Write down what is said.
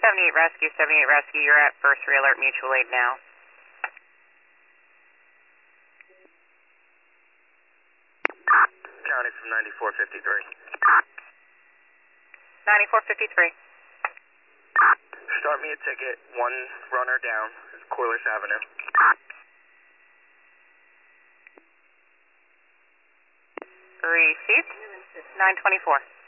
78 Rescue, you're at first re-alert mutual aid now. County from 9453. 9453. Start me a ticket, one runner down, Corliss Avenue. Received. 924.